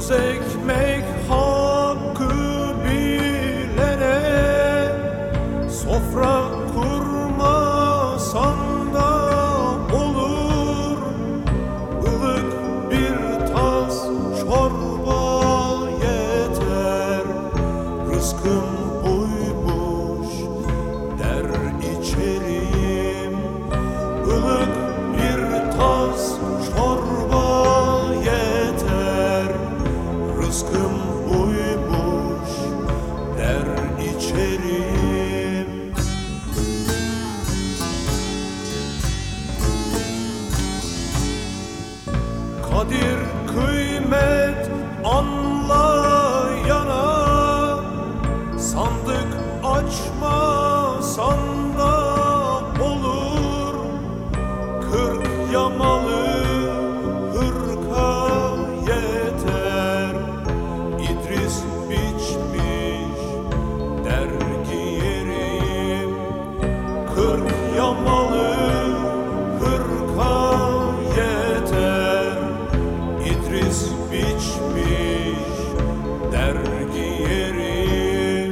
Tuz ekmek hakkı bilene, sofra kurmasan da olur. Ilık bir tas çorba yeter, rızkım buymuş der içerim. Ilık bir tas çorba yeter, rızkım buymuş der içerim. Kadir kıymet anlayana, sandık açmasan da olur. 40 yamalı hırka yeter, İdris biçmiş der giyerim. 40 yamalı hırka yeter, İdris biçmiş der giyerim.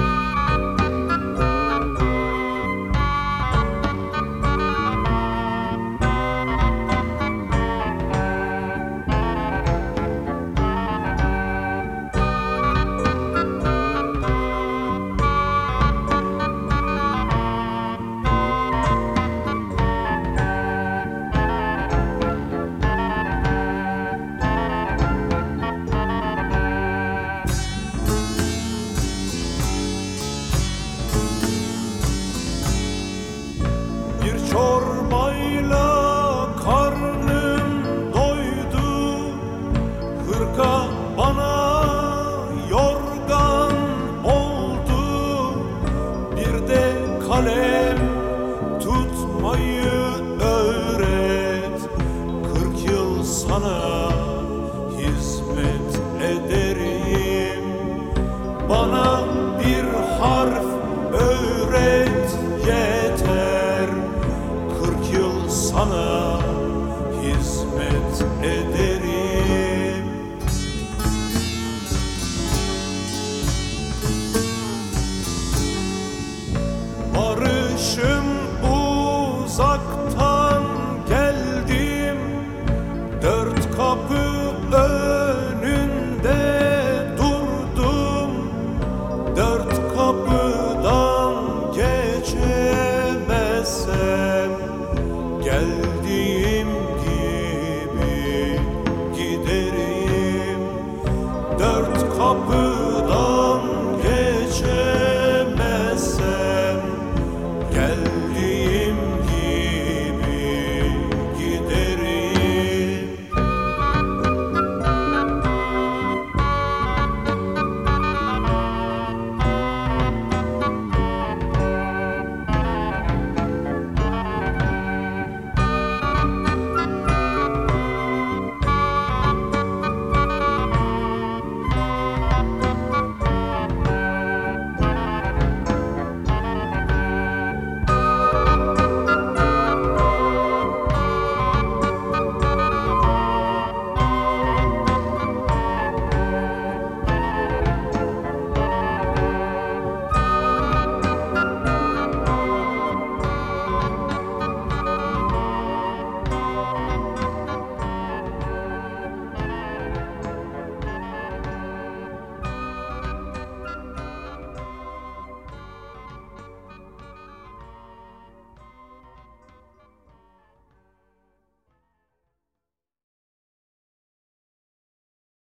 Bir çorbayla karnım doydu, hırka bana yorgan oldu. Bir de kalem tutmayı öğret, 40 yıl sana hizmet ederim. Bana bir harf öğret yeter, 40 yıl sana hizmet ederim.